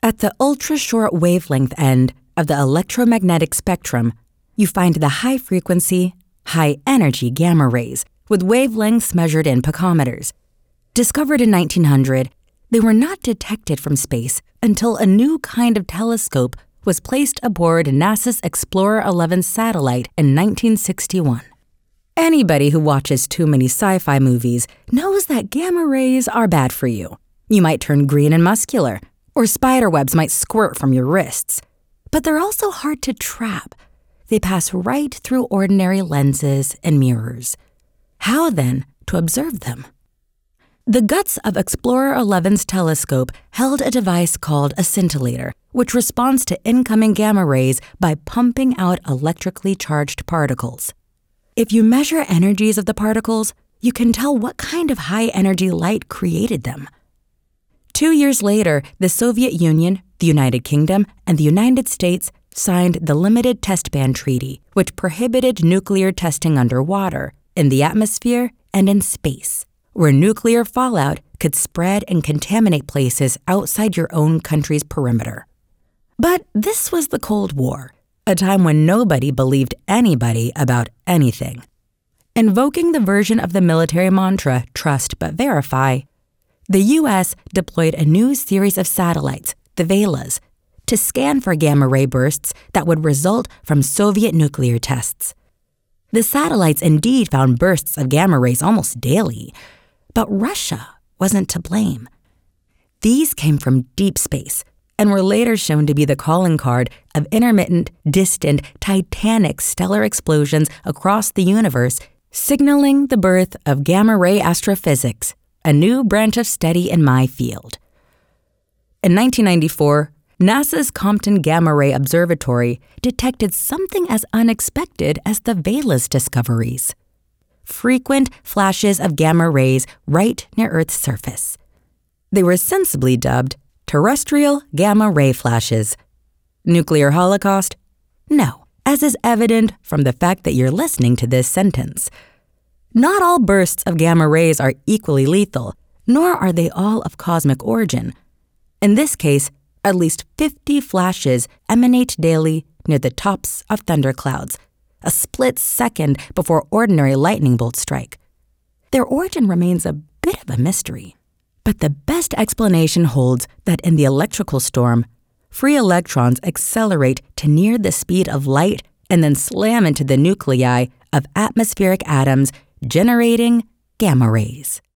At the ultra-short wavelength end of the electromagnetic spectrum, you find the high-frequency, high-energy gamma rays with wavelengths measured in picometers. Discovered in 1900, they were not detected from space until a new kind of telescope was placed aboard NASA's Explorer 11 satellite in 1961. Anybody who watches too many sci-fi movies knows that gamma rays are bad for you. You might turn green and muscular, or spider webs might squirt from your wrists. But they're also hard to trap. They pass right through ordinary lenses and mirrors. How, then, to observe them? The guts of Explorer 11's telescope held a device called a scintillator, which responds to incoming gamma rays by pumping out electrically charged particles. If you measure energies of the particles, you can tell what kind of high-energy light created them. 2 years later, the Soviet Union, the United Kingdom, and the United States signed the Limited Test Ban Treaty, which prohibited nuclear testing underwater, in the atmosphere, and in space, where nuclear fallout could spread and contaminate places outside your own country's perimeter. But this was the Cold War, a time when nobody believed anybody about anything. Invoking the version of the military mantra, trust but verify, the U.S. deployed a new series of satellites, the Velas, to scan for gamma-ray bursts that would result from Soviet nuclear tests. The satellites indeed found bursts of gamma rays almost daily, but Russia wasn't to blame. These came from deep space and were later shown to be the calling card of intermittent, distant, titanic stellar explosions across the universe, signaling the birth of gamma-ray astrophysics, a new branch of study in my field. In 1994, NASA's Compton Gamma Ray Observatory detected something as unexpected as the Velas discoveries: frequent flashes of gamma rays right near Earth's surface. They were sensibly dubbed terrestrial gamma ray flashes. Nuclear holocaust? No, as is evident from the fact that you're listening to this sentence. Not all bursts of gamma rays are equally lethal, nor are they all of cosmic origin. In this case, at least 50 flashes emanate daily near the tops of thunderclouds, a split second before ordinary lightning bolts strike. Their origin remains a bit of a mystery. But the best explanation holds that in the electrical storm, free electrons accelerate to near the speed of light and then slam into the nuclei of atmospheric atoms, generating gamma rays.